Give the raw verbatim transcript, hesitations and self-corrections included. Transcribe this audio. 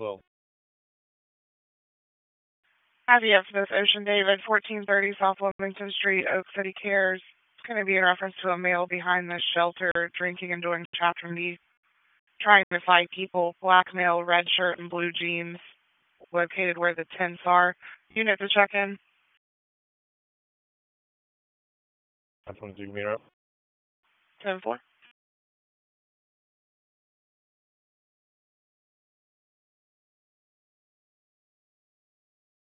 twelve. Happy F Smith Ocean David, fourteen thirty South Wilmington Street, Oak City Cares. It's going to be in reference to a male behind this shelter drinking and doing chapter D, trying to fight people. Black male, red shirt and blue jeans, located where the tents are. Unit to check in. nine twenty-two, meter up. ten four.